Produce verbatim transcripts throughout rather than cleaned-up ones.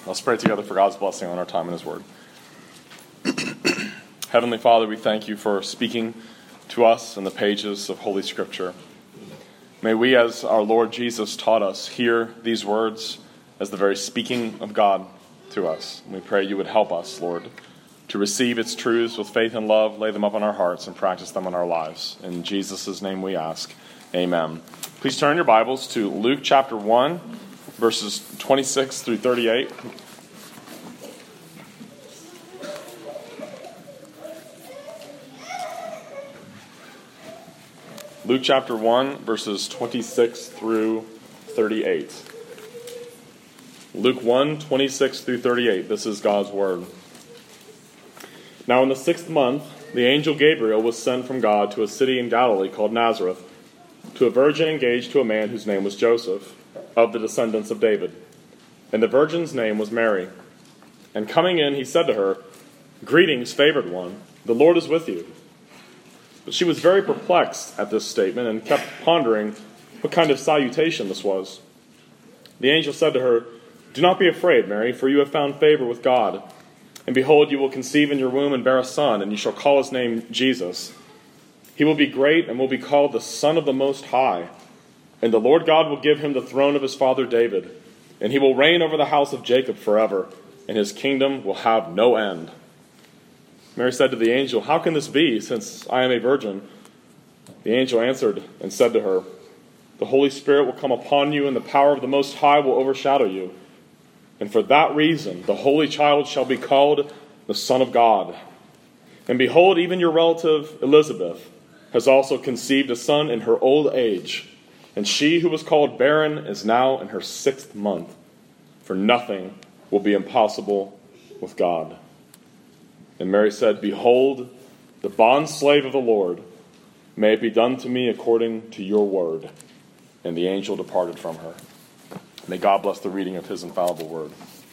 Let's pray together for God's blessing on our time in His Word. Heavenly Father, we thank you for speaking to us in the pages of Holy Scripture. May we, as our Lord Jesus taught us, hear these words as the very speaking of God to us. And we pray you would help us, Lord, to receive its truths with faith and love, lay them up on our hearts, and practice them in our lives. In Jesus' name we ask, amen. Please turn your Bibles to Luke chapter one, verses twenty-six through thirty-eight. Luke chapter one, verses twenty-six through thirty-eight. Luke one, twenty-six through thirty-eight. This is God's Word. Now in the sixth month, the angel Gabriel was sent from God to a city in Galilee called Nazareth, to a virgin engaged to a man whose name was Joseph, of the descendants of David. And the virgin's name was Mary. And coming in, he said to her, "Greetings, favored one, the Lord is with you." But she was very perplexed at this statement and kept pondering what kind of salutation this was. The angel said to her, "Do not be afraid, Mary, for you have found favor with God. And behold, you will conceive in your womb and bear a son, and you shall call his name Jesus. He will be great and will be called the Son of the Most High. And the Lord God will give him the throne of his father David, and he will reign over the house of Jacob forever, and his kingdom will have no end." Mary said to the angel, "How can this be, since I am a virgin?" The angel answered and said to her, "The Holy Spirit will come upon you, and the power of the Most High will overshadow you. And for that reason, the Holy Child shall be called the Son of God. And behold, even your relative Elizabeth has also conceived a son in her old age. And she who was called barren is now in her sixth month. For nothing will be impossible with God." And Mary said, "Behold, the bondslave of the Lord, may it be done to me according to your word." And the angel departed from her. May God bless the reading of his infallible word.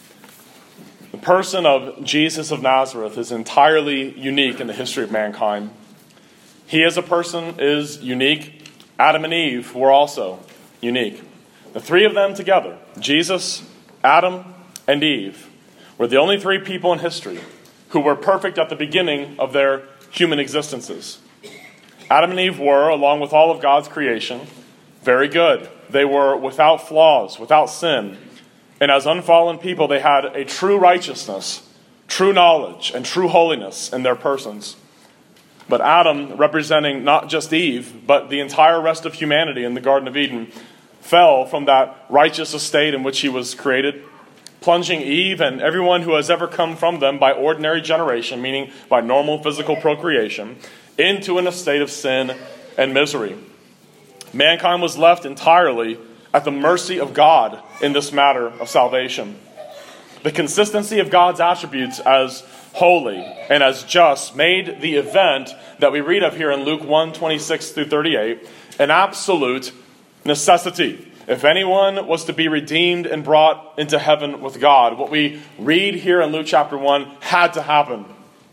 The person of Jesus of Nazareth is entirely unique in the history of mankind. He as a person is unique. Adam and Eve were also unique. The three of them together, Jesus, Adam, and Eve, were the only three people in history who were perfect at the beginning of their human existences. Adam and Eve were, along with all of God's creation, very good. They were without flaws, without sin. And as unfallen people, they had a true righteousness, true knowledge, and true holiness in their persons. But Adam, representing not just Eve, but the entire rest of humanity in the Garden of Eden, fell from that righteous estate in which he was created, plunging Eve and everyone who has ever come from them by ordinary generation, meaning by normal physical procreation, into an estate of sin and misery. Mankind was left entirely at the mercy of God in this matter of salvation. The consistency of God's attributes as holy and as just made the event that we read of here in Luke one, twenty-six through thirty-eight an absolute necessity. If anyone was to be redeemed and brought into heaven with God, what we read here in Luke chapter one had to happen.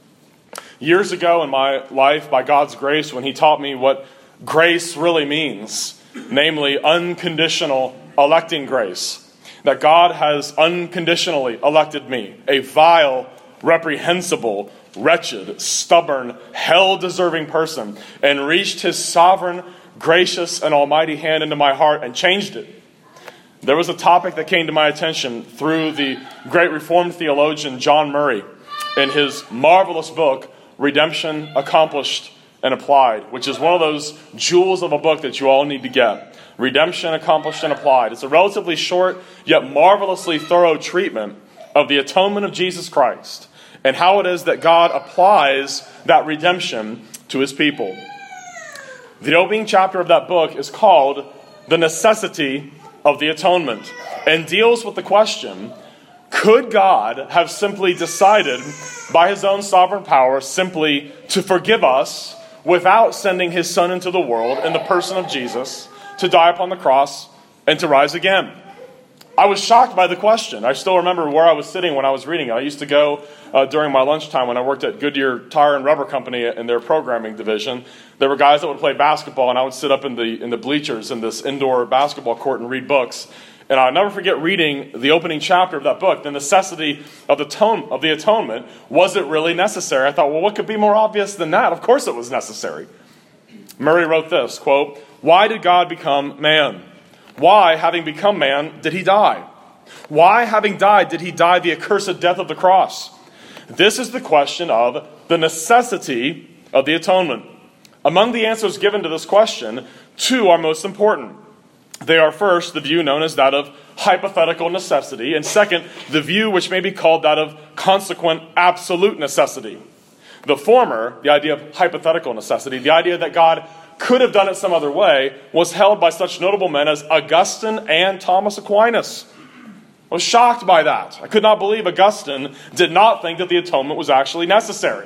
Years ago in my life, by God's grace, when he taught me what grace really means, namely unconditional electing grace, that God has unconditionally elected me, a vile, reprehensible, wretched, stubborn, hell-deserving person, and reached his sovereign, gracious, and almighty hand into my heart and changed it. There was a topic that came to my attention through the great Reformed theologian John Murray in his marvelous book, Redemption Accomplished and Applied, which is one of those jewels of a book that you all need to get. Redemption Accomplished and Applied. It's a relatively short yet marvelously thorough treatment of the atonement of Jesus Christ and how it is that God applies that redemption to his people. The opening chapter of that book is called The Necessity of the Atonement and deals with the question, could God have simply decided by his own sovereign power simply to forgive us without sending his Son into the world in the person of Jesus to die upon the cross and to rise again? I was shocked by the question. I still remember where I was sitting when I was reading it. I used to go uh, during my lunchtime when I worked at Goodyear Tire and Rubber Company in their programming division. There were guys that would play basketball, and I would sit up in the in the bleachers in this indoor basketball court and read books. And I'll never forget reading the opening chapter of that book, the necessity of the, tone, of the atonement. Was it really necessary? I thought, well, what could be more obvious than that? Of course it was necessary. Murray wrote this, quote, "Why did God become man? Why, having become man, did he die? Why, having died, did he die the accursed death of the cross? This is the question of the necessity of the atonement. Among the answers given to this question, two are most important. They are first, the view known as that of hypothetical necessity, and second, the view which may be called that of consequent absolute necessity. The former, the idea of hypothetical necessity, the idea that God could have done it some other way, was held by such notable men as Augustine and Thomas Aquinas. I was shocked by that. I could not believe Augustine did not think that the atonement was actually necessary.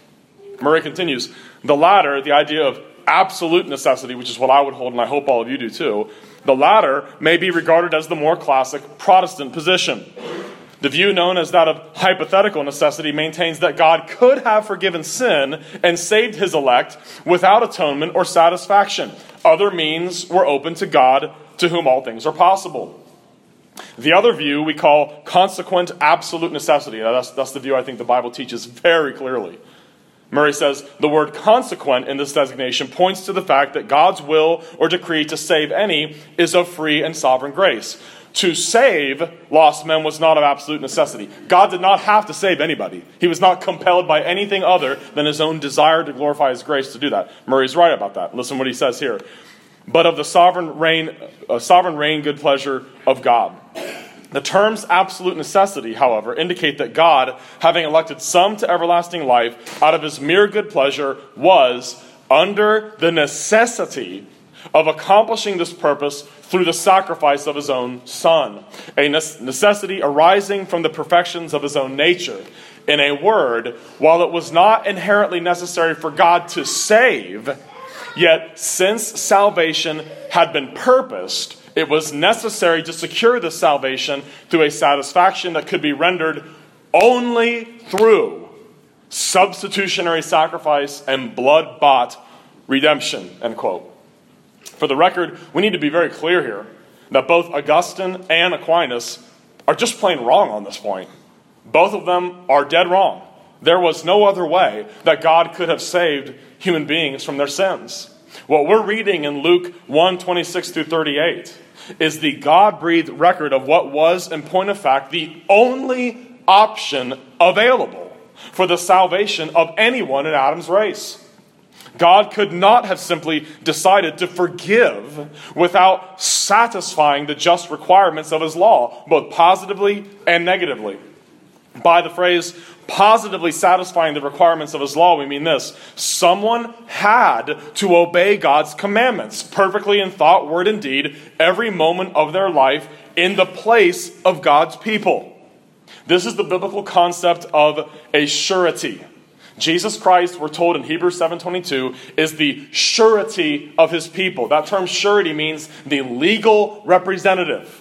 Murray continues, the latter, the idea of absolute necessity, which is what I would hold, and I hope all of you do too, the latter may be regarded as the more classic Protestant position. The view known as that of hypothetical necessity maintains that God could have forgiven sin and saved his elect without atonement or satisfaction. Other means were open to God, to whom all things are possible. The other view we call consequent absolute necessity. Now that's, that's the view I think the Bible teaches very clearly. Murray says, the word consequent in this designation points to the fact that God's will or decree to save any is of free and sovereign grace. To save lost men was not of absolute necessity. God did not have to save anybody. He was not compelled by anything other than his own desire to glorify his grace to do that. Murray's right about that. Listen what he says here. But of the sovereign reign, uh, sovereign reign, good pleasure of God. The terms absolute necessity, however, indicate that God, having elected some to everlasting life out of his mere good pleasure, was under the necessity of accomplishing this purpose through the sacrifice of his own Son, a necessity arising from the perfections of his own nature. In a word, while it was not inherently necessary for God to save, yet since salvation had been purposed, it was necessary to secure this salvation through a satisfaction that could be rendered only through substitutionary sacrifice and blood-bought redemption, end quote. For the record, we need to be very clear here that both Augustine and Aquinas are just plain wrong on this point. Both of them are dead wrong. There was no other way that God could have saved human beings from their sins. What we're reading in Luke one, twenty-six through thirty-eight is the God-breathed record of what was, in point of fact, the only option available for the salvation of anyone in Adam's race. God could not have simply decided to forgive without satisfying the just requirements of his law, both positively and negatively. By the phrase, positively satisfying the requirements of his law, we mean this. Someone had to obey God's commandments, perfectly in thought, word, and deed, every moment of their life in the place of God's people. This is the biblical concept of a surety. Jesus Christ, we're told in Hebrews seven twenty-two, is the surety of his people. That term surety means the legal representative.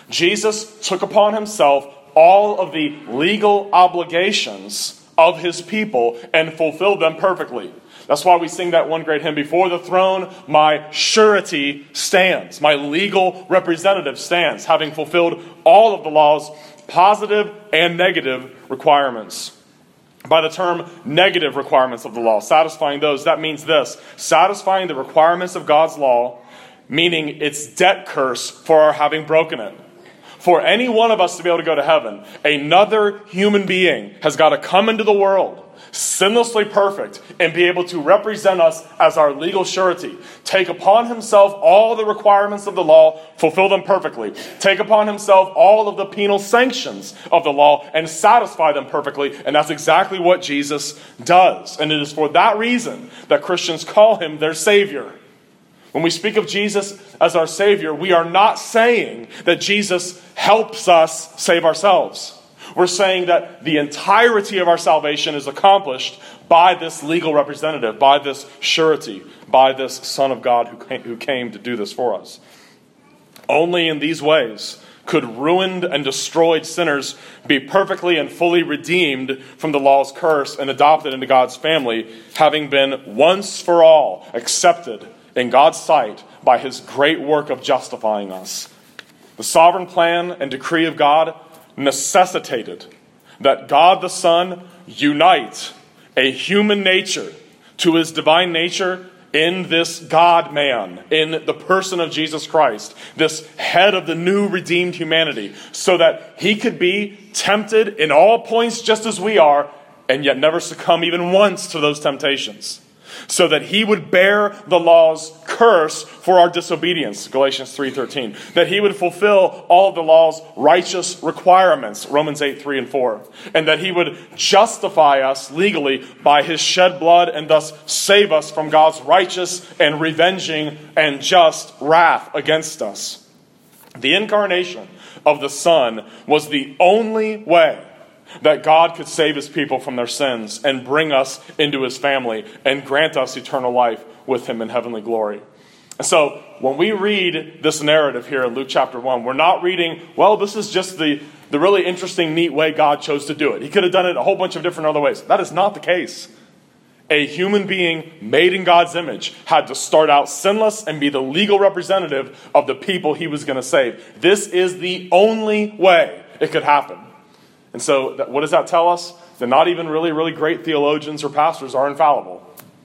Jesus took upon himself all of the legal obligations of his people and fulfilled them perfectly. That's why we sing that one great hymn, before the throne my surety stands. My legal representative stands, having fulfilled all of the law's positive and negative requirements. By the term negative requirements of the law, satisfying those, that means this: satisfying the requirements of God's law, meaning its debt curse for our having broken it. For any one of us to be able to go to heaven, another human being has got to come into the world, sinlessly perfect, and be able to represent us as our legal surety. Take upon himself all the requirements of the law, fulfill them perfectly. Take upon himself all of the penal sanctions of the law and satisfy them perfectly. And that's exactly what Jesus does. And it is for that reason that Christians call him their Savior. When we speak of Jesus as our Savior, we are not saying that Jesus helps us save ourselves. We're saying that the entirety of our salvation is accomplished by this legal representative, by this surety, by this Son of God who came, who came to do this for us. Only in these ways could ruined and destroyed sinners be perfectly and fully redeemed from the law's curse and adopted into God's family, having been once for all accepted in God's sight by his great work of justifying us. The sovereign plan and decree of God necessitated that God the Son unite a human nature to his divine nature in this God-man, in the person of Jesus Christ, this head of the new redeemed humanity, so that he could be tempted in all points just as we are, and yet never succumb even once to those temptations. So that he would bear the law's curse for our disobedience, Galatians three thirteen. That he would fulfill all of the law's righteous requirements, Romans eight three and four. And that he would justify us legally by his shed blood and thus save us from God's righteous and revenging and just wrath against us. The incarnation of the Son was the only way that God could save his people from their sins and bring us into his family and grant us eternal life with him in heavenly glory. And so when we read this narrative here in Luke chapter one, we're not reading, well, this is just the, the really interesting, neat way God chose to do it. He could have done it a whole bunch of different other ways. That is not the case. A human being made in God's image had to start out sinless and be the legal representative of the people he was going to save. This is the only way it could happen. And so that, what does that tell us? That not even really, really great theologians or pastors are infallible.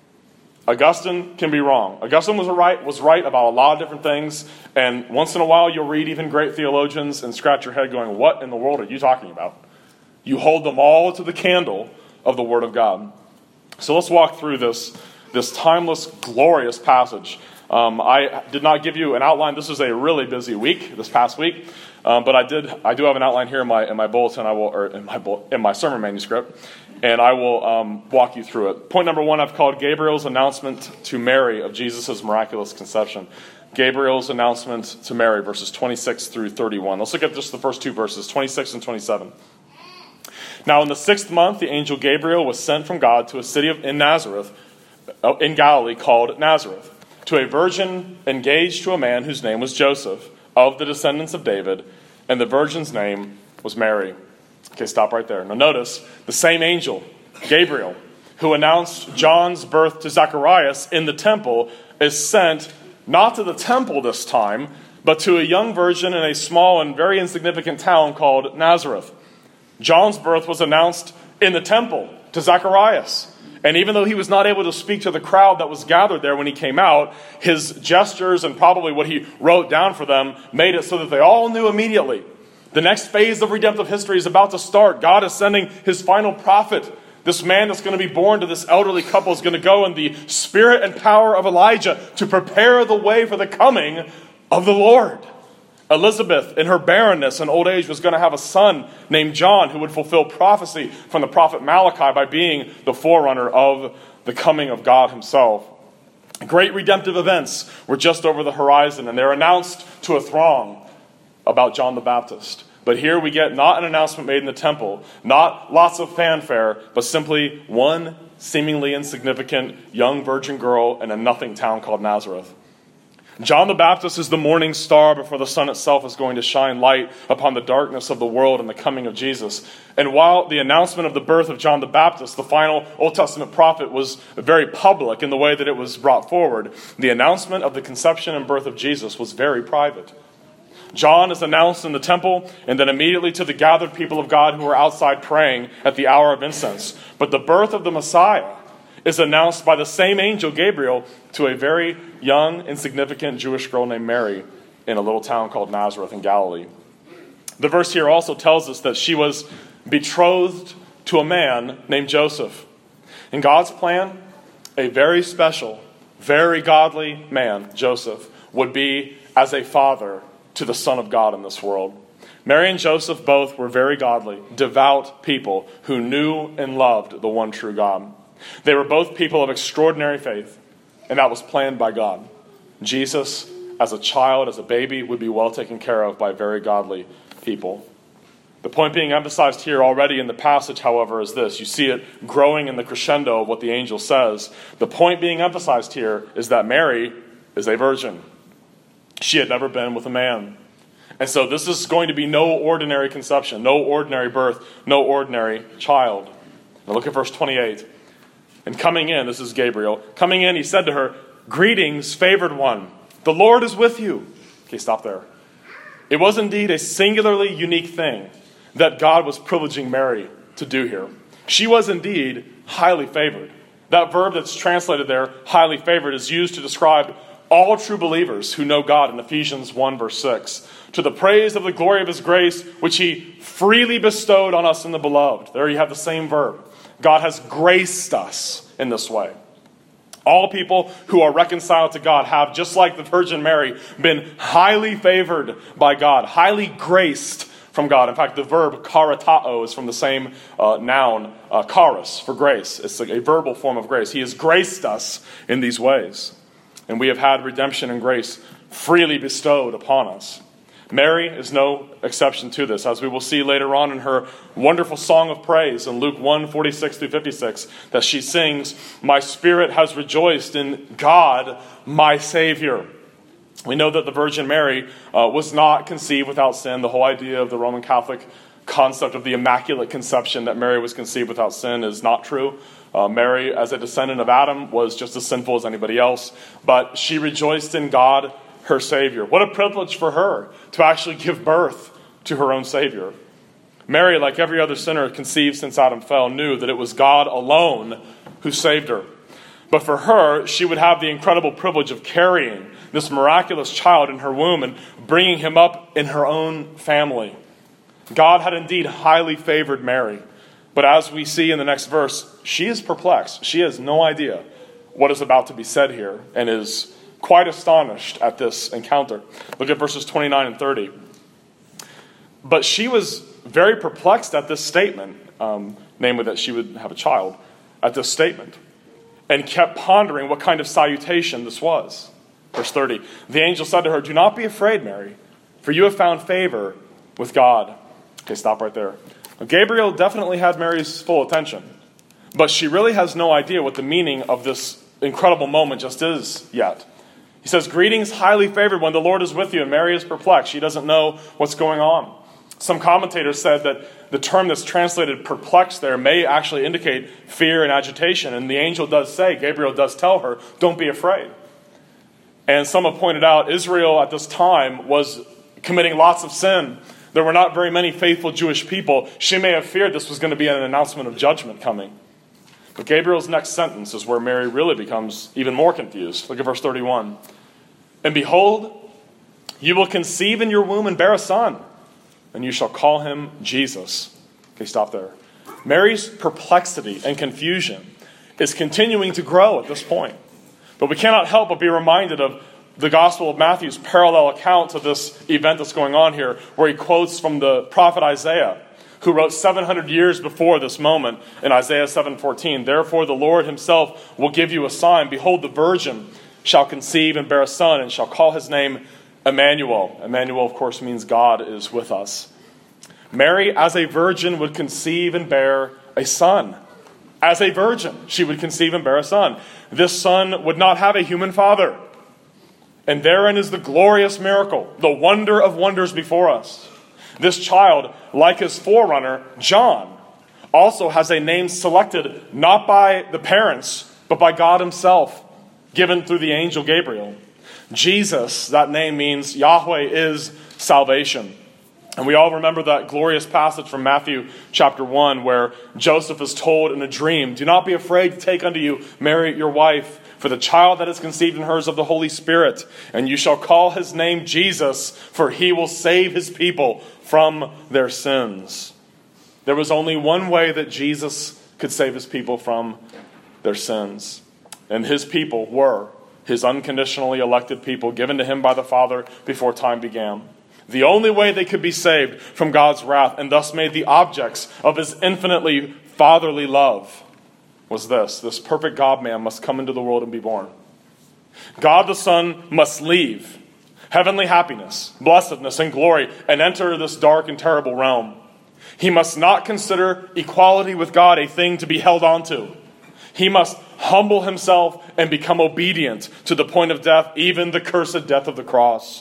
Augustine can be wrong. Augustine was right, was right about a lot of different things. And once in a while you'll read even great theologians and scratch your head going, what in the world are you talking about? You hold them all to the candle of the Word of God. So let's walk through this, this timeless, glorious passage. Um, I did not give you an outline. This was a really busy week, this past week. Um, but I did. I do have an outline here in my in my bulletin. I will, or in my in my sermon manuscript, and I will um, walk you through it. Point number one, I've called Gabriel's announcement to Mary of Jesus' miraculous conception. Gabriel's announcement to Mary, verses twenty-six through thirty-one. Let's look at just the first two verses, twenty-six and twenty-seven. Now, in the sixth month, the angel Gabriel was sent from God to a city of, in Nazareth, in Galilee, called Nazareth, to a virgin engaged to a man whose name was Joseph, of the descendants of David, and the virgin's name was Mary. Okay, stop right there. Now notice, the same angel, Gabriel, who announced John's birth to Zacharias in the temple, is sent not to the temple this time, but to a young virgin in a small and very insignificant town called Nazareth. John's birth was announced in the temple to Zacharias. And even though he was not able to speak to the crowd that was gathered there when he came out, his gestures and probably what he wrote down for them made it so that they all knew immediately. The next phase of redemptive history is about to start. God is sending his final prophet. This man that's going to be born to this elderly couple is going to go in the spirit and power of Elijah to prepare the way for the coming of the Lord. Elizabeth, in her barrenness and old age, was going to have a son named John who would fulfill prophecy from the prophet Malachi by being the forerunner of the coming of God himself. Great redemptive events were just over the horizon, and they're announced to a throng about John the Baptist. But here we get not an announcement made in the temple, not lots of fanfare, but simply one seemingly insignificant young virgin girl in a nothing town called Nazareth. John the Baptist is the morning star before the sun itself is going to shine light upon the darkness of the world and the coming of Jesus. And while the announcement of the birth of John the Baptist, the final Old Testament prophet, was very public in the way that it was brought forward, the announcement of the conception and birth of Jesus was very private. John is announced in the temple and then immediately to the gathered people of God who are outside praying at the hour of incense. But the birth of the Messiah is announced by the same angel, Gabriel, to a very young, insignificant Jewish girl named Mary in a little town called Nazareth in Galilee. The verse here also tells us that she was betrothed to a man named Joseph. In God's plan, a very special, very godly man, Joseph, would be as a father to the Son of God in this world. Mary and Joseph both were very godly, devout people who knew and loved the one true God. They were both people of extraordinary faith, and that was planned by God. Jesus, as a child, as a baby, would be well taken care of by very godly people. The point being emphasized here already in the passage, however, is this. You see it growing in the crescendo of what the angel says. The point being emphasized here is that Mary is a virgin. She had never been with a man. And so this is going to be no ordinary conception, no ordinary birth, no ordinary child. Now look at verse twenty-eight. And coming in, this is Gabriel, coming in, he said to her, "Greetings, favored one. The Lord is with you." Okay, stop there. It was indeed a singularly unique thing that God was privileging Mary to do here. She was indeed highly favored. That verb that's translated there, highly favored, is used to describe all true believers who know God in Ephesians one verse six. To the praise of the glory of his grace, which he freely bestowed on us in the beloved. There you have the same verb. God has graced us in this way. All people who are reconciled to God have, just like the Virgin Mary, been highly favored by God, highly graced from God. In fact, the verb karatao is from the same uh, noun, uh, charis, for grace. It's like a verbal form of grace. He has graced us in these ways. And we have had redemption and grace freely bestowed upon us. Mary is no exception to this, as we will see later on in her wonderful song of praise in Luke one, forty-six through fifty-six, that she sings, "My spirit has rejoiced in God, my Savior." We know that the Virgin Mary uh, was not conceived without sin. The whole idea of the Roman Catholic concept of the Immaculate Conception, that Mary was conceived without sin, is not true. Uh, Mary, as a descendant of Adam, was just as sinful as anybody else, but she rejoiced in God, her Savior. What a privilege for her to actually give birth to her own Savior. Mary, like every other sinner conceived since Adam fell, knew that it was God alone who saved her. But for her, she would have the incredible privilege of carrying this miraculous child in her womb and bringing him up in her own family. God had indeed highly favored Mary. But as we see in the next verse, she is perplexed. She has no idea what is about to be said here and is quite astonished at this encounter. Look at verses twenty-nine and thirty. But she was very perplexed at this statement, um, namely that she would have a child, at this statement, and kept pondering what kind of salutation this was. Verse thirty, the angel said to her, "Do not be afraid, Mary, for you have found favor with God." Okay, stop right there. Now, Gabriel definitely had Mary's full attention, but she really has no idea what the meaning of this incredible moment just is yet. He says, "Greetings, highly favored one, the Lord is with you," and Mary is perplexed. She doesn't know what's going on. Some commentators said that the term that's translated perplexed there may actually indicate fear and agitation, and the angel does say, Gabriel does tell her, don't be afraid. And some have pointed out Israel at this time was committing lots of sin. There were not very many faithful Jewish people. She may have feared this was going to be an announcement of judgment coming. But Gabriel's next sentence is where Mary really becomes even more confused. Look at verse thirty-one. "And behold, you will conceive in your womb and bear a son, and you shall call him Jesus." Okay, stop there. Mary's perplexity and confusion is continuing to grow at this point. But we cannot help but be reminded of the Gospel of Matthew's parallel account of this event that's going on here, where he quotes from the prophet Isaiah, who wrote seven hundred years before this moment in Isaiah seven fourteen. "Therefore the Lord himself will give you a sign. Behold, the virgin shall conceive and bear a son, and shall call his name Emmanuel." Emmanuel, of course, means God is with us. Mary, as a virgin, would conceive and bear a son. As a virgin, she would conceive and bear a son. This son would not have a human father. And therein is the glorious miracle, the wonder of wonders before us. This child, like his forerunner, John, also has a name selected not by the parents, but by God himself, given through the angel Gabriel. Jesus, that name means Yahweh is salvation. And we all remember that glorious passage from Matthew chapter one, where Joseph is told in a dream, "Do not be afraid to take unto you Mary your wife, for the child that is conceived in her is of the Holy Spirit, and you shall call his name Jesus, for he will save his people from their sins." There was only one way that Jesus could save his people from their sins. And his people were his unconditionally elected people, given to him by the Father before time began. The only way they could be saved from God's wrath, and thus made the objects of his infinitely fatherly love, was this. This perfect God-man must come into the world and be born. God the Son must leave heavenly happiness, blessedness, and glory, and enter this dark and terrible realm. He must not consider equality with God a thing to be held on to. He must humble himself and become obedient to the point of death, even the cursed death of the cross.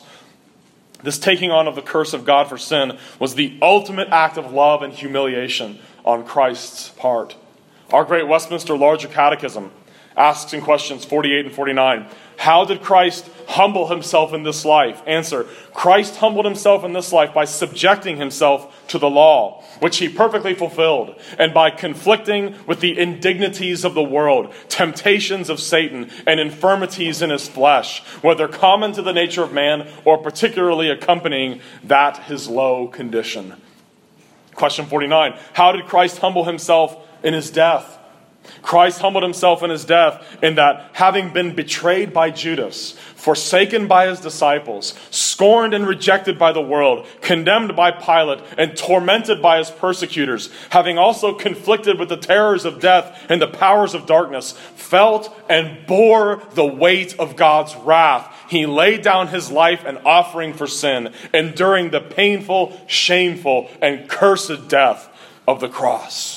This taking on of the curse of God for sin was the ultimate act of love and humiliation on Christ's part. Our great Westminster Larger Catechism asks in questions forty-eight and forty-nine, how did Christ humble himself in this life? Answer, Christ humbled himself in this life by subjecting himself to the law, which he perfectly fulfilled, and by conflicting with the indignities of the world, temptations of Satan, and infirmities in his flesh, whether common to the nature of man or particularly accompanying that his low condition. Question forty-nine, how did Christ humble himself in his death? Christ humbled himself in his death in that, having been betrayed by Judas, forsaken by his disciples, scorned and rejected by the world, condemned by Pilate, and tormented by his persecutors, having also conflicted with the terrors of death and the powers of darkness, felt and bore the weight of God's wrath. He laid down his life an offering for sin, enduring the painful, shameful, and cursed death of the cross.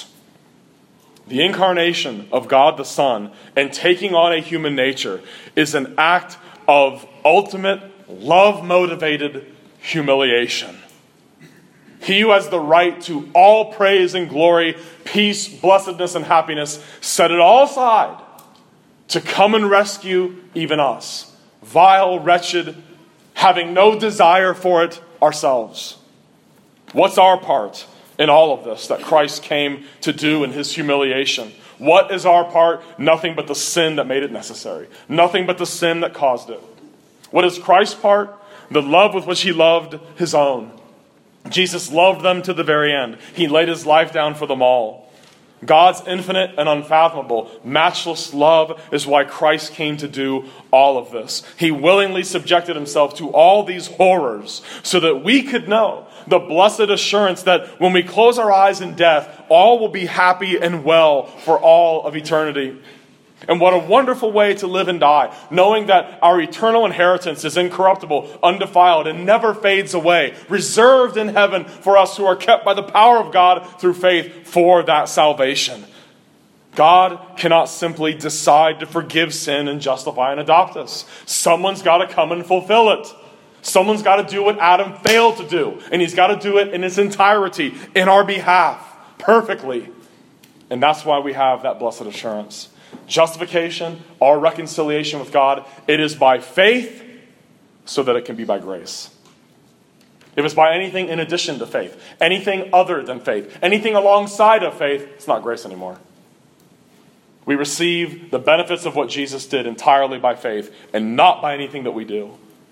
The incarnation of God the Son and taking on a human nature is an act of ultimate, love-motivated humiliation. He who has the right to all praise and glory, peace, blessedness, and happiness, set it all aside to come and rescue even us, vile, wretched, having no desire for it ourselves. What's our part in all of this that Christ came to do in his humiliation? What is our part? Nothing but the sin that made it necessary. Nothing but the sin that caused it. What is Christ's part? The love with which he loved his own. Jesus loved them to the very end. He laid his life down for them all. God's infinite and unfathomable, matchless love is why Christ came to do all of this. He willingly subjected himself to all these horrors so that we could know the blessed assurance that when we close our eyes in death, all will be happy and well for all of eternity. And what a wonderful way to live and die, knowing that our eternal inheritance is incorruptible, undefiled, and never fades away, reserved in heaven for us who are kept by the power of God through faith for that salvation. God cannot simply decide to forgive sin and justify and adopt us. Someone's got to come and fulfill it. Someone's got to do what Adam failed to do, and he's got to do it in its entirety, in our behalf, perfectly. And that's why we have that blessed assurance. Justification, our reconciliation with God, it is by faith so that it can be by grace. If it's by anything in addition to faith, anything other than faith, anything alongside of faith, it's not grace anymore. We receive the benefits of what Jesus did entirely by faith and not by anything that we do.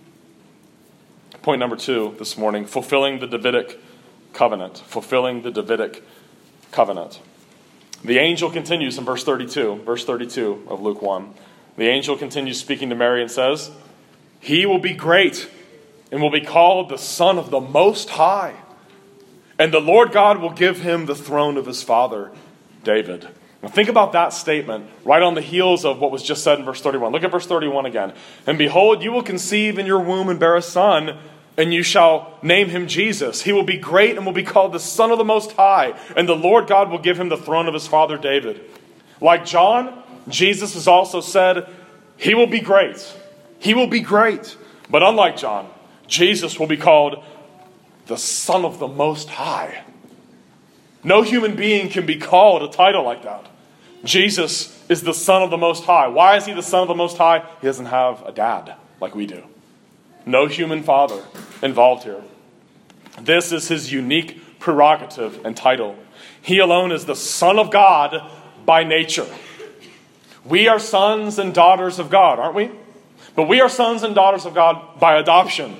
Point number two this morning, fulfilling the Davidic covenant. Fulfilling the Davidic covenant. The angel continues in verse thirty-two, verse thirty-two of Luke one. The angel continues speaking to Mary and says, "He will be great and will be called the Son of the Most High. And the Lord God will give him the throne of his father, David." Now think about that statement right on the heels of what was just said in verse thirty-one. Look at verse thirty-one again. "And behold, you will conceive in your womb and bear a son, and you shall name him Jesus. He will be great and will be called the Son of the Most High. And the Lord God will give him the throne of his father David." Like John, Jesus has also said, he will be great. He will be great. But unlike John, Jesus will be called the Son of the Most High. No human being can be called a title like that. Jesus is the Son of the Most High. Why is he the Son of the Most High? He doesn't have a dad like we do. No human father involved here. This is his unique prerogative and title. He alone is the Son of God by nature. We are sons and daughters of God, aren't we? But we are sons and daughters of God by adoption.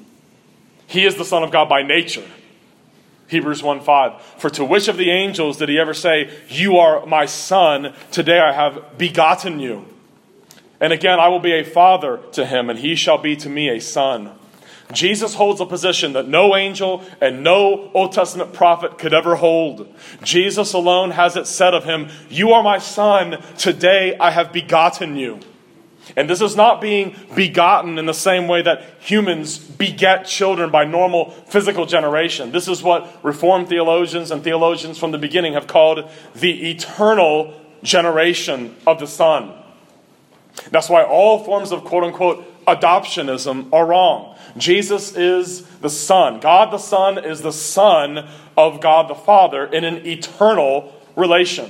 He is the Son of God by nature. Hebrews one five. "For to which of the angels did he ever say, 'You are my son, today I have begotten you'? And again, I will be a father to him, and he shall be to me a son." Jesus holds a position that no angel and no Old Testament prophet could ever hold. Jesus alone has it said of him, "You are my son, today I have begotten you." And this is not being begotten in the same way that humans beget children by normal physical generation. This is what Reformed theologians and theologians from the beginning have called the eternal generation of the Son. That's why all forms of quote-unquote adoptionism are wrong. Jesus is the Son. God the Son is the Son of God the Father in an eternal relation.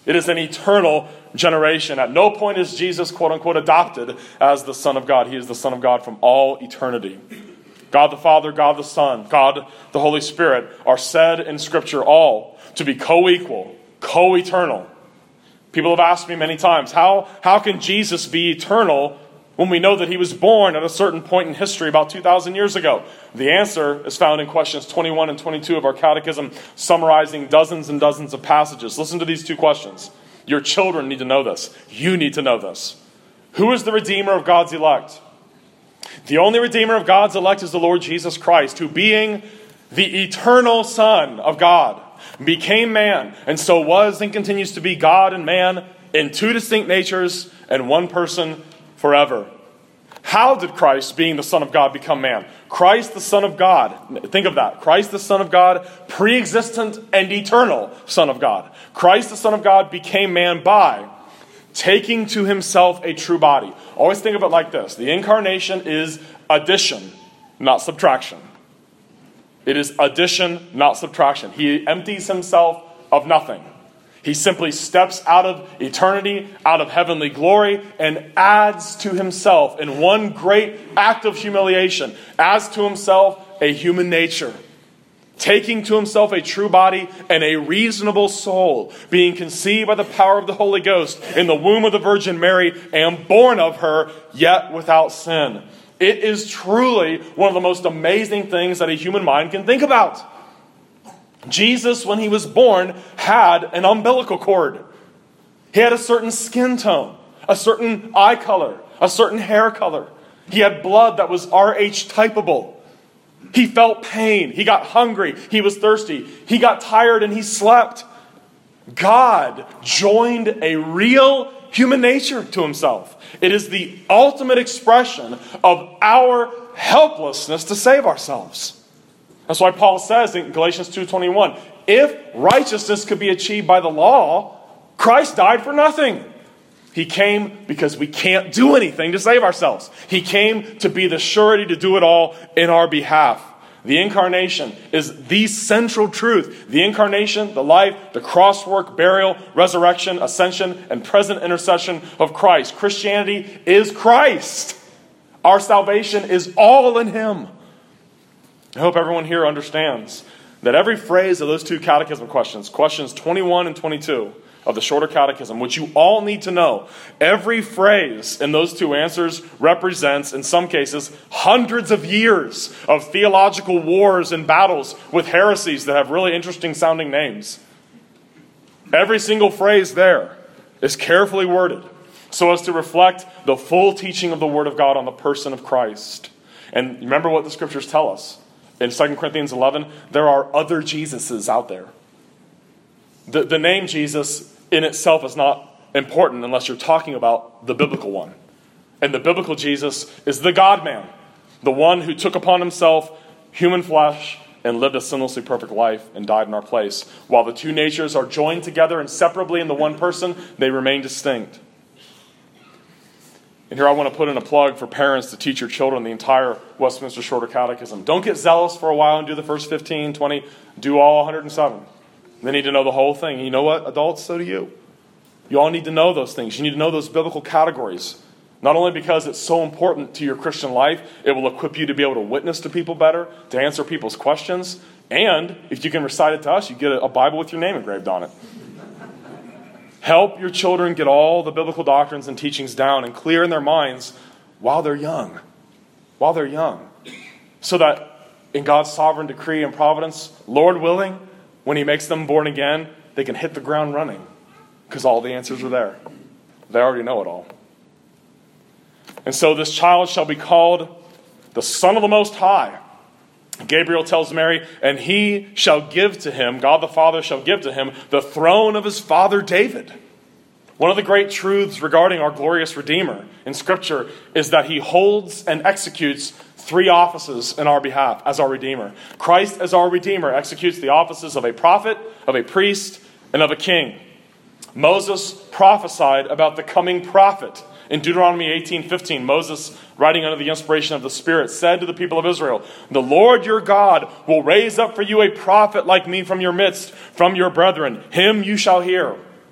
It is an eternal generation. At no point is Jesus, quote unquote, adopted as the Son of God. He is the Son of God from all eternity. God the Father, God the Son, God the Holy Spirit are said in Scripture all to be co-equal, co-eternal. People have asked me many times, how, how can Jesus be eternal when we know that he was born at a certain point in history about two thousand years ago? The answer is found in questions twenty-one and twenty-two of our catechism, summarizing dozens and dozens of passages. Listen to these two questions. Your children need to know this. You need to know this. Who is the Redeemer of God's elect? The only Redeemer of God's elect is the Lord Jesus Christ, who being the eternal Son of God, became man, and so was and continues to be God and man in two distinct natures and one person forever. How did Christ, being the Son of God, become man? Christ, the Son of God. Think of that. Christ, the Son of God, pre-existent and eternal Son of God. Christ, the Son of God, became man by taking to himself a true body. Always think of it like this. The incarnation is addition, not subtraction. It is addition, not subtraction. He empties himself of nothing. He simply steps out of eternity, out of heavenly glory, and adds to himself in one great act of humiliation, adds to himself a human nature, taking to himself a true body and a reasonable soul, being conceived by the power of the Holy Ghost in the womb of the Virgin Mary, and born of her, yet without sin. It is truly one of the most amazing things that a human mind can think about. Jesus, when he was born, had an umbilical cord. He had a certain skin tone, a certain eye color, a certain hair color. He had blood that was R H typeable. He felt pain. He got hungry. He was thirsty. He got tired and he slept. God joined a real human nature to himself. It is the ultimate expression of our helplessness to save ourselves. That's why Paul says in Galatians two twenty-one, if righteousness could be achieved by the law, Christ died for nothing. He came because we can't do anything to save ourselves. He came to be the surety to do it all in our behalf. The incarnation is the central truth. The incarnation, the life, the cross work, burial, resurrection, ascension, and present intercession of Christ. Christianity is Christ. Our salvation is all in him. I hope everyone here understands that every phrase of those two catechism questions, questions twenty-one and twenty-two of the Shorter Catechism, which you all need to know, every phrase in those two answers represents, in some cases, hundreds of years of theological wars and battles with heresies that have really interesting sounding names. Every single phrase there is carefully worded so as to reflect the full teaching of the Word of God on the person of Christ. And remember what the Scriptures tell us. In Second Corinthians eleven, there are other Jesuses out there. The, the name Jesus in itself is not important unless you're talking about the biblical one. And the biblical Jesus is the God-man, the one who took upon himself human flesh and lived a sinlessly perfect life and died in our place. While the two natures are joined together inseparably in the one person, they remain distinct. And here I want to put in a plug for parents to teach your children the entire Westminster Shorter Catechism. Don't get zealous for a while and do the first fifteen, twenty. Do all one hundred seven. They need to know the whole thing. And you know what? Adults, so do you. You all need to know those things. You need to know those biblical categories. Not only because it's so important to your Christian life, it will equip you to be able to witness to people better, to answer people's questions, and if you can recite it to us, you get a Bible with your name engraved on it. Help your children get all the biblical doctrines and teachings down and clear in their minds while they're young. While they're young. So that in God's sovereign decree and providence, Lord willing, when he makes them born again, they can hit the ground running because all the answers are there. They already know it all. And so this child shall be called the Son of the Most High. Gabriel tells Mary, and he shall give to him, God the Father shall give to him, the throne of his father David. One of the great truths regarding our glorious Redeemer in Scripture is that he holds and executes three offices in our behalf as our Redeemer. Christ as our Redeemer executes the offices of a prophet, of a priest, and of a king. Moses prophesied about the coming prophet. In Deuteronomy eighteen fifteen, Moses, writing under the inspiration of the Spirit, said to the people of Israel, the Lord your God will raise up for you a prophet like me from your midst, from your brethren. Him you shall hear.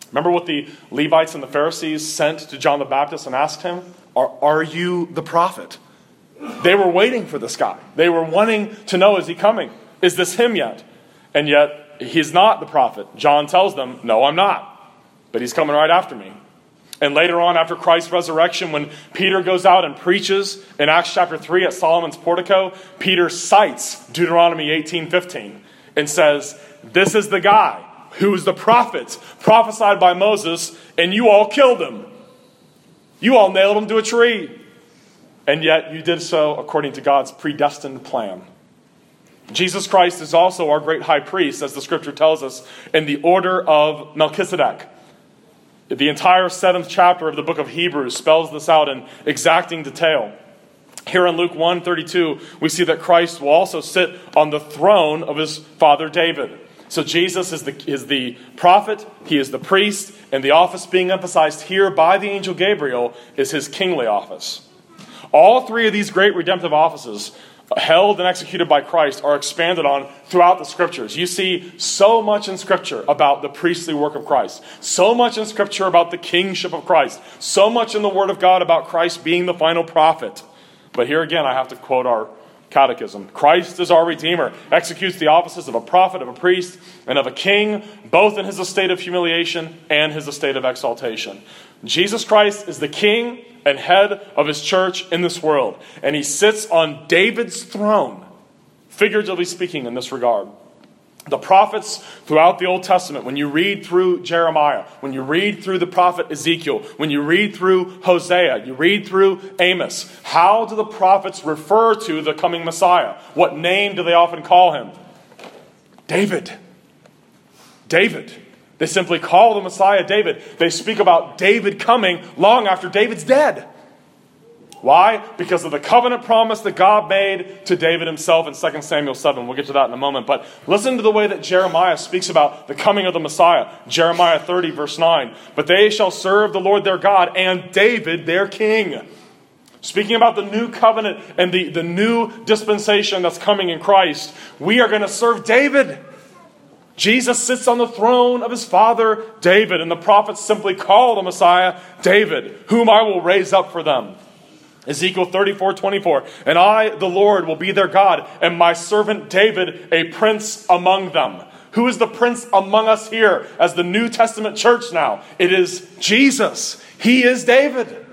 Remember what the Levites and the Pharisees sent to John the Baptist and asked him? Are, are you the prophet? They were waiting for this guy. They were wanting to know, is he coming? Is this him yet? And yet, he's not the prophet. John tells them, no, I'm not. But he's coming right after me. And later on, after Christ's resurrection, when Peter goes out and preaches in Acts chapter three at Solomon's portico, Peter cites Deuteronomy eighteen fifteen and says, this is the guy who is the prophet prophesied by Moses, and you all killed him. You all nailed him to a tree. And yet you did so according to God's predestined plan. Jesus Christ is also our great high priest, as the scripture tells us, in the order of Melchizedek. The entire seventh chapter of the book of Hebrews spells this out in exacting detail. Here in Luke one thirty-two, we see that Christ will also sit on the throne of his father David. So Jesus is the, is the prophet, he is the priest, and the office being emphasized here by the angel Gabriel is his kingly office. All three of these great redemptive offices held and executed by Christ are expanded on throughout the scriptures. You see so much in scripture about the priestly work of Christ. So much in scripture about the kingship of Christ. So much in the word of God about Christ being the final prophet. But here again, I have to quote our catechism. Christ is our Redeemer, executes the offices of a prophet, of a priest, and of a king, both in his estate of humiliation and his estate of exaltation. Jesus Christ is the king and head of his church in this world. And he sits on David's throne, figuratively speaking in this regard. The prophets throughout the Old Testament, when you read through Jeremiah, when you read through the prophet Ezekiel, when you read through Hosea, you read through Amos, how do the prophets refer to the coming Messiah? What name do they often call him? David. David. They simply call the Messiah David. They speak about David coming long after David's dead. Why? Because of the covenant promise that God made to David himself in Second Samuel seven. We'll get to that in a moment. But listen to the way that Jeremiah speaks about the coming of the Messiah. Jeremiah thirty, verse nine. But they shall serve the Lord their God and David their king. Speaking about the new covenant and the, the new dispensation that's coming in Christ, we are going to serve David. Jesus sits on the throne of his father David, and the prophets simply call the Messiah David, whom I will raise up for them. Ezekiel thirty-four twenty-four, and I, the Lord, will be their God, and my servant David, a prince among them. Who is the prince among us here as the New Testament church now? It is Jesus. He is David.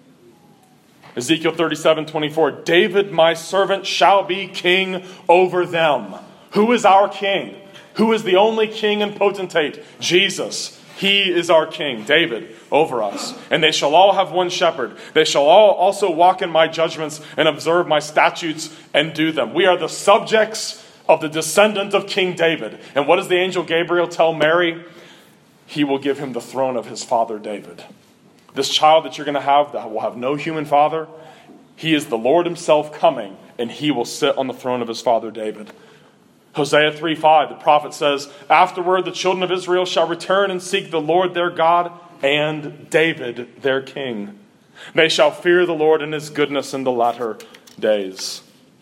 Ezekiel thirty-seven twenty-four, David, my servant, shall be king over them. Who is our king? Who is the only king and potentate? Jesus. He is our king, David, over us. And they shall all have one shepherd. They shall all also walk in my judgments and observe my statutes and do them. We are the subjects of the descendant of King David. And what does the angel Gabriel tell Mary? He will give him the throne of his father David. This child that you're going to have that will have no human father, he is the Lord himself coming, and he will sit on the throne of his father David. Hosea three five, the prophet says, afterward the children of Israel shall return and seek the Lord their God and David their king. They shall fear the Lord and his goodness in the latter days.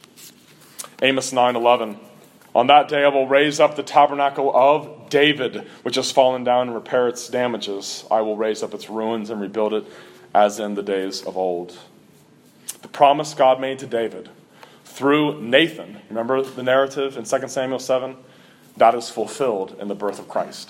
Amos nine eleven, on that day I will raise up the tabernacle of David, which has fallen down, and repair its damages. I will raise up its ruins and rebuild it as in the days of old. The promise God made to David through Nathan, remember the narrative in Second Samuel seven? That is fulfilled in the birth of Christ.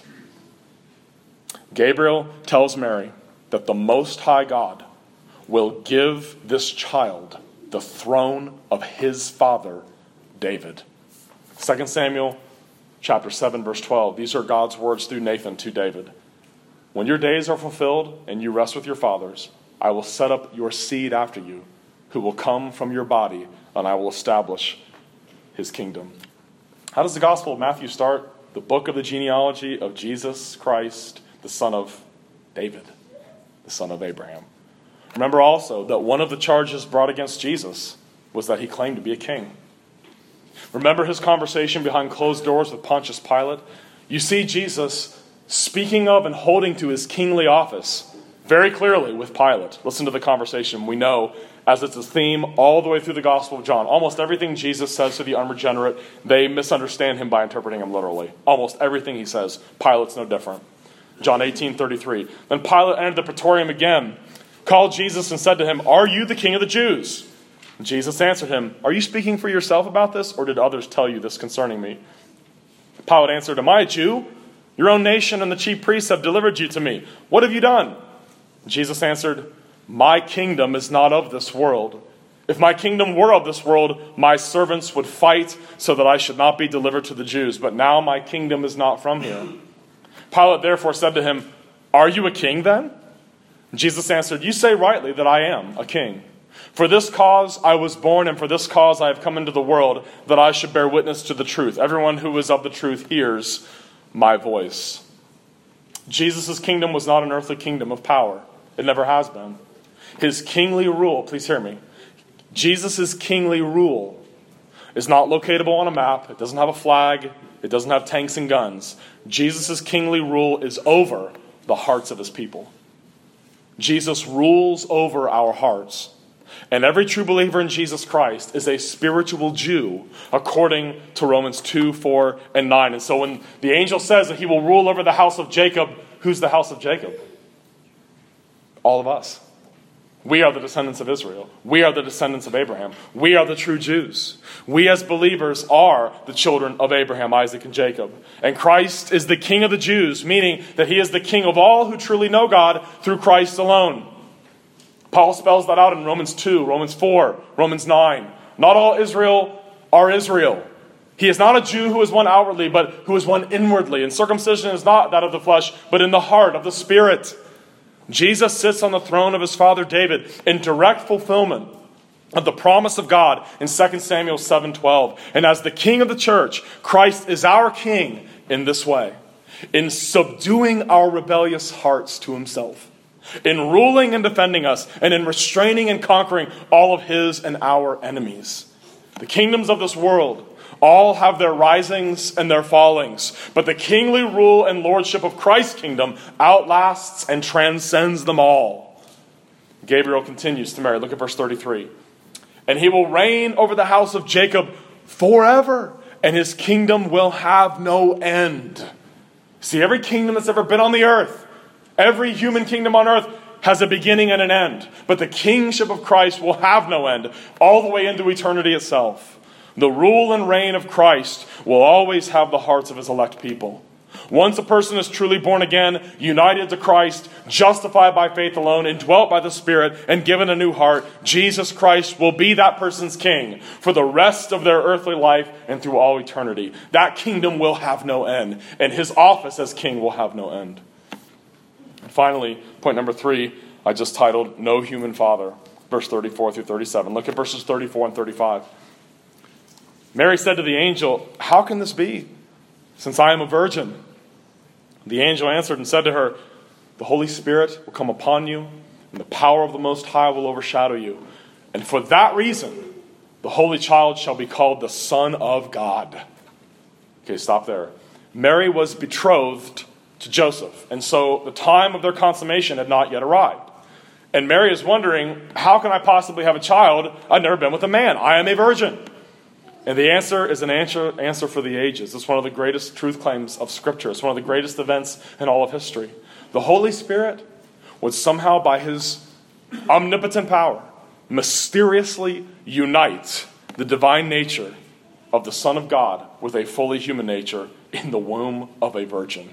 Gabriel tells Mary that the Most High God will give this child the throne of his father, David. Second Samuel chapter seven, verse twelve. These are God's words through Nathan to David. When your days are fulfilled and you rest with your fathers, I will set up your seed after you, who will come from your body, and I will establish his kingdom. How does the Gospel of Matthew start? The book of the genealogy of Jesus Christ, the son of David, the son of Abraham. Remember also that one of the charges brought against Jesus was that he claimed to be a king. Remember his conversation behind closed doors with Pontius Pilate? You see Jesus speaking of and holding to his kingly office very clearly with Pilate. Listen to the conversation. We know, as it's a theme all the way through the Gospel of John, almost everything Jesus says to the unregenerate, they misunderstand him by interpreting him literally. Almost everything he says, Pilate's no different. John eighteen thirty-three. Then Pilate entered the praetorium again, called Jesus and said to him, "Are you the king of the Jews?" And Jesus answered him, "Are you speaking for yourself about this, or did others tell you this concerning me?" Pilate answered, "Am I a Jew? Your own nation and the chief priests have delivered you to me. What have you done?" Jesus answered, "My kingdom is not of this world. If my kingdom were of this world, my servants would fight so that I should not be delivered to the Jews. But now my kingdom is not from here." Pilate therefore said to him, "Are you a king then?" Jesus answered, "You say rightly that I am a king. For this cause I was born, and for this cause I have come into the world, that I should bear witness to the truth. Everyone who is of the truth hears my voice." Jesus' kingdom was not an earthly kingdom of power. It never has been. His kingly rule, please hear me, Jesus' kingly rule is not locatable on a map. It doesn't have a flag. It doesn't have tanks and guns. Jesus' kingly rule is over the hearts of his people. Jesus rules over our hearts. And every true believer in Jesus Christ is a spiritual Jew, according to Romans two, four, and nine. And so when the angel says that he will rule over the house of Jacob, who's the house of Jacob? All of us. We are the descendants of Israel. We are the descendants of Abraham. We are the true Jews. We as believers are the children of Abraham, Isaac, and Jacob. And Christ is the King of the Jews, meaning that he is the King of all who truly know God through Christ alone. Paul spells that out in Romans two, Romans four, Romans nine. Not all Israel are Israel. He is not a Jew who is one outwardly, but who is one inwardly. And circumcision is not that of the flesh, but in the heart of the Spirit. Jesus sits on the throne of his father David in direct fulfillment of the promise of God in Second Samuel seven twelve. And as the King of the church, Christ is our King in this way, in subduing our rebellious hearts to himself, in ruling and defending us, and in restraining and conquering all of his and our enemies. The kingdoms of this world all have their risings and their fallings, but the kingly rule and lordship of Christ's kingdom outlasts and transcends them all. Gabriel continues to Mary. Look at verse thirty-three. "And he will reign over the house of Jacob forever, and his kingdom will have no end." See, every kingdom that's ever been on the earth, every human kingdom on earth has a beginning and an end. But the kingship of Christ will have no end, all the way into eternity itself. The rule and reign of Christ will always have the hearts of his elect people. Once a person is truly born again, united to Christ, justified by faith alone, indwelt by the Spirit, and given a new heart, Jesus Christ will be that person's king for the rest of their earthly life and through all eternity. That kingdom will have no end, and his office as king will have no end. And finally, point number three, I just titled, "No Human Father," verse thirty-four through thirty-seven. Look at verses thirty-four and thirty-five. Mary said to the angel, "How can this be, since I am a virgin?" The angel answered and said to her, "The Holy Spirit will come upon you, and the power of the Most High will overshadow you. And for that reason, the Holy Child shall be called the Son of God." Okay, stop there. Mary was betrothed to Joseph, and so the time of their consummation had not yet arrived. And Mary is wondering, how can I possibly have a child? I've never been with a man. I am a virgin. And the answer is an answer, answer for the ages. It's one of the greatest truth claims of Scripture. It's one of the greatest events in all of history. The Holy Spirit would somehow, by his omnipotent power, mysteriously unite the divine nature of the Son of God with a fully human nature in the womb of a virgin.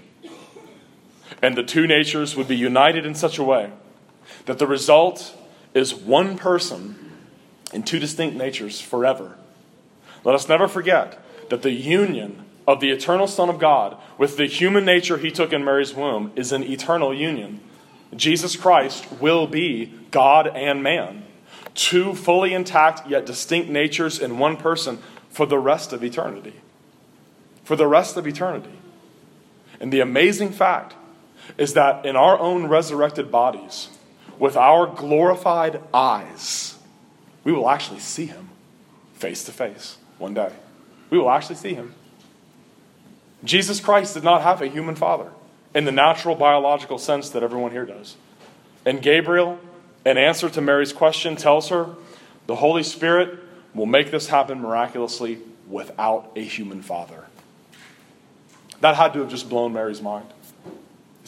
And the two natures would be united in such a way that the result is one person in two distinct natures forever. Let us never forget that the union of the eternal Son of God with the human nature he took in Mary's womb is an eternal union. Jesus Christ will be God and man, two fully intact yet distinct natures in one person for the rest of eternity. For the rest of eternity. And the amazing fact is that in our own resurrected bodies, with our glorified eyes, we will actually see him face to face. One day. We will actually see him. Jesus Christ did not have a human father in the natural biological sense that everyone here does. And Gabriel, in answer to Mary's question, tells her the Holy Spirit will make this happen miraculously without a human father. That had to have just blown Mary's mind.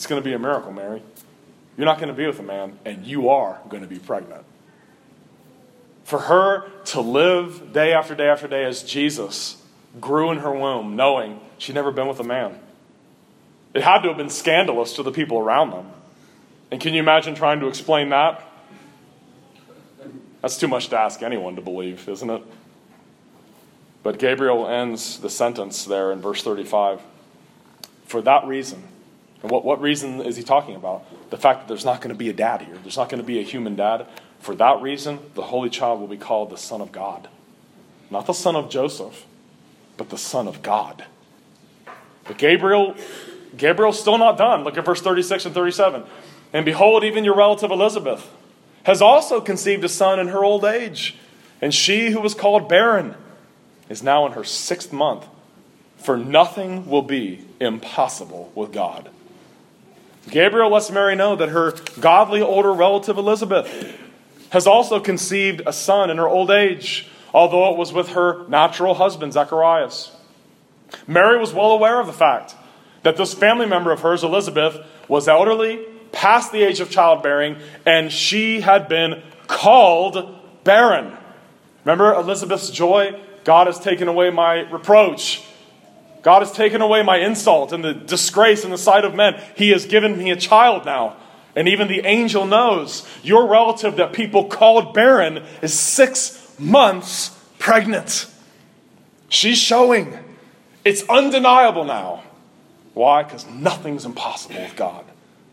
It's going to be a miracle, Mary. You're not going to be with a man, and you are going to be pregnant. For her to live day after day after day as Jesus grew in her womb, knowing she'd never been with a man, it had to have been scandalous to the people around them. And can you imagine trying to explain that? That's too much to ask anyone to believe, isn't it? But Gabriel ends the sentence there in verse thirty-five. For that reason. And what, what reason is he talking about? The fact that there's not going to be a dad here. There's not going to be a human dad. For that reason, the Holy Child will be called the Son of God. Not the son of Joseph, but the Son of God. But Gabriel, Gabriel's still not done. Look at verse thirty-six and thirty-seven. And behold, even your relative Elizabeth has also conceived a son in her old age. And she who was called barren is now in her sixth month. For nothing will be impossible with God. Gabriel lets Mary know that her godly older relative Elizabeth has also conceived a son in her old age, although it was with her natural husband, Zacharias. Mary was well aware of the fact that this family member of hers, Elizabeth, was elderly, past the age of childbearing, and she had been called barren. Remember Elizabeth's joy? God has taken away my reproach. God has taken away my insult and the disgrace in the sight of men. He has given me a child now. And even the angel knows your relative that people called barren is six months pregnant. She's showing. It's undeniable now. Why? Because nothing's impossible with God.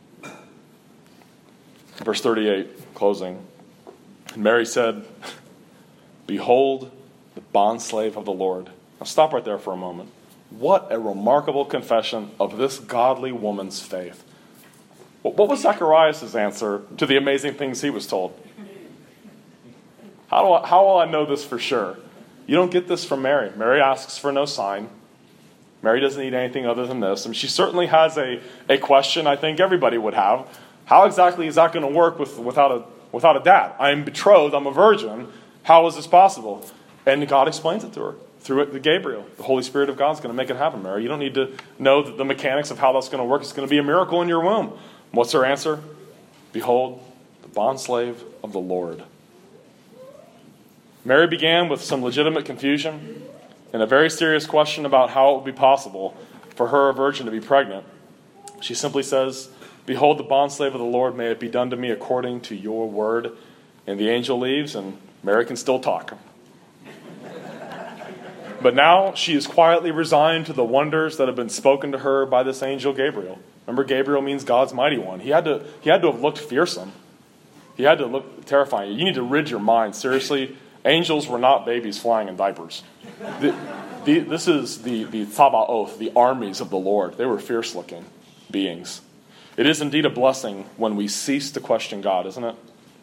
Verse thirty-eight, closing. And Mary said, behold, the bondslave of the Lord. Now stop right there for a moment. What a remarkable confession of this godly woman's faith. What was Zacharias' answer to the amazing things he was told? How do I, how will I know this for sure? You don't get this from Mary. Mary asks for no sign. Mary doesn't need anything other than this. And she certainly has a, a question I think everybody would have. How exactly is that going to work with, without a without a dad? I'm betrothed. I'm a virgin. How is this possible? And God explains it to her through it to Gabriel. The Holy Spirit of God is going to make it happen, Mary. You don't need to know the mechanics of how that's going to work. It's going to be a miracle in your womb. What's her answer? Behold, the bondslave of the Lord. Mary began with some legitimate confusion and a very serious question about how it would be possible for her, a virgin, to be pregnant. She simply says, behold, the bondslave of the Lord, may it be done to me according to your word. And the angel leaves, and Mary can still talk. But now she is quietly resigned to the wonders that have been spoken to her by this angel Gabriel. Remember, Gabriel means God's mighty one. He had to, he had to have looked fearsome. He had to look terrifying. You need to rid your mind. Seriously, angels were not babies flying in diapers. The, the, this is the, the Tsabaoth, the armies of the Lord. They were fierce-looking beings. It is indeed a blessing when we cease to question God, isn't it?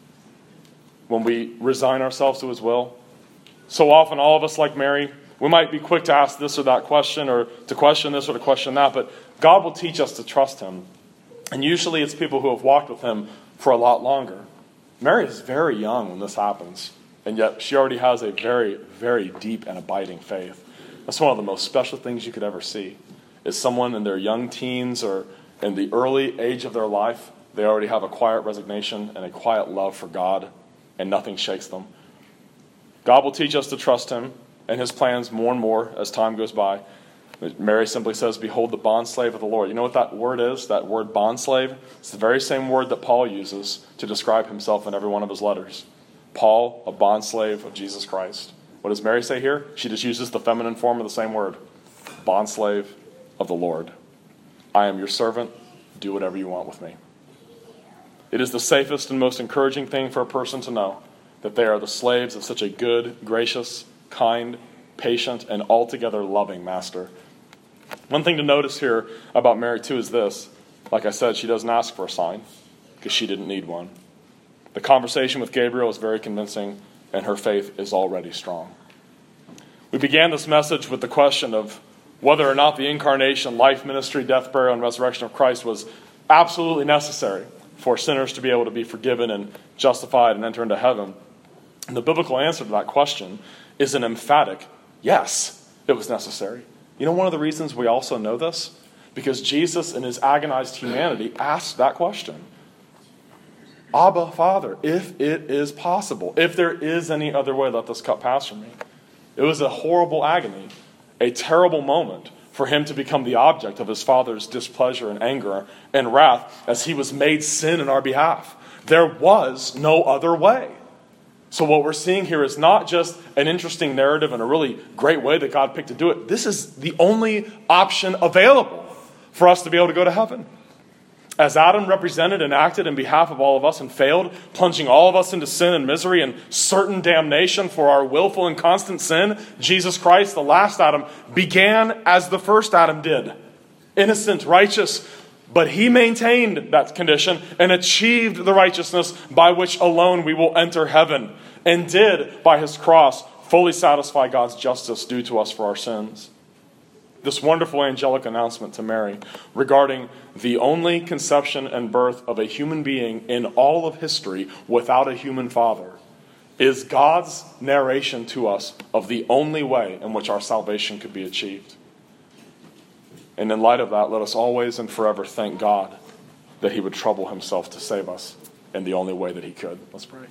When we resign ourselves to his will. So often, all of us, like Mary, we might be quick to ask this or that question, or to question this or to question that, but God will teach us to trust him. And usually it's people who have walked with him for a lot longer. Mary is very young when this happens, and yet she already has a very, very deep and abiding faith. That's one of the most special things you could ever see, is someone in their young teens or in the early age of their life, they already have a quiet resignation and a quiet love for God, and nothing shakes them. God will teach us to trust him and his plans more and more as time goes by. Mary simply says, behold, the bondslave of the Lord. You know what that word is? That word bondslave? It's the very same word that Paul uses to describe himself in every one of his letters. Paul, a bondslave of Jesus Christ. What does Mary say here? She just uses the feminine form of the same word. Bondslave of the Lord. I am your servant. Do whatever you want with me. It is the safest and most encouraging thing for a person to know, that they are the slaves of such a good, gracious, kind, patient, and altogether loving master. One thing to notice here about Mary too is this. Like I said, she doesn't ask for a sign because she didn't need one. The conversation with Gabriel is very convincing, and her faith is already strong. We began this message with the question of whether or not the incarnation, life, ministry, death, burial, and resurrection of Christ was absolutely necessary for sinners to be able to be forgiven and justified and enter into heaven. And the biblical answer to that question is an emphatic yes, it was necessary. You know one of the reasons we also know this? Because Jesus, in his agonized humanity, asked that question. Abba, Father, if it is possible, if there is any other way, let this cup pass from me. It was a horrible agony, a terrible moment for him to become the object of his Father's displeasure and anger and wrath as he was made sin in our behalf. There was no other way. So what we're seeing here is not just an interesting narrative and a really great way that God picked to do it. This is the only option available for us to be able to go to heaven. As Adam represented and acted in behalf of all of us and failed, plunging all of us into sin and misery and certain damnation for our willful and constant sin, Jesus Christ, the last Adam, began as the first Adam did. Innocent, righteous, but he maintained that condition and achieved the righteousness by which alone we will enter heaven, and did, by his cross, fully satisfy God's justice due to us for our sins. This wonderful angelic announcement to Mary regarding the only conception and birth of a human being in all of history without a human father is God's narration to us of the only way in which our salvation could be achieved. And in light of that, let us always and forever thank God that he would trouble himself to save us in the only way that he could. Let's pray.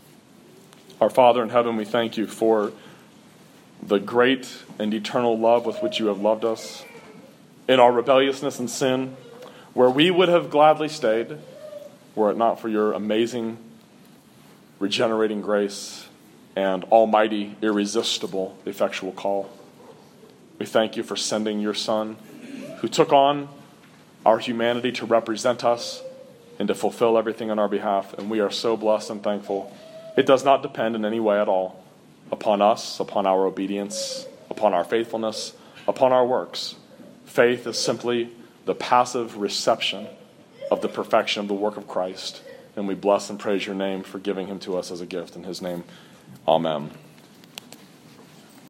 Our Father in heaven, we thank you for the great and eternal love with which you have loved us in our rebelliousness and sin, where we would have gladly stayed were it not for your amazing regenerating grace and almighty, irresistible, effectual call. We thank you for sending your Son, who took on our humanity to represent us and to fulfill everything on our behalf, and we are so blessed and thankful. It does not depend in any way at all upon us, upon our obedience, upon our faithfulness, upon our works. Faith is simply the passive reception of the perfection of the work of Christ. And we bless and praise your name for giving him to us as a gift. In his name, amen.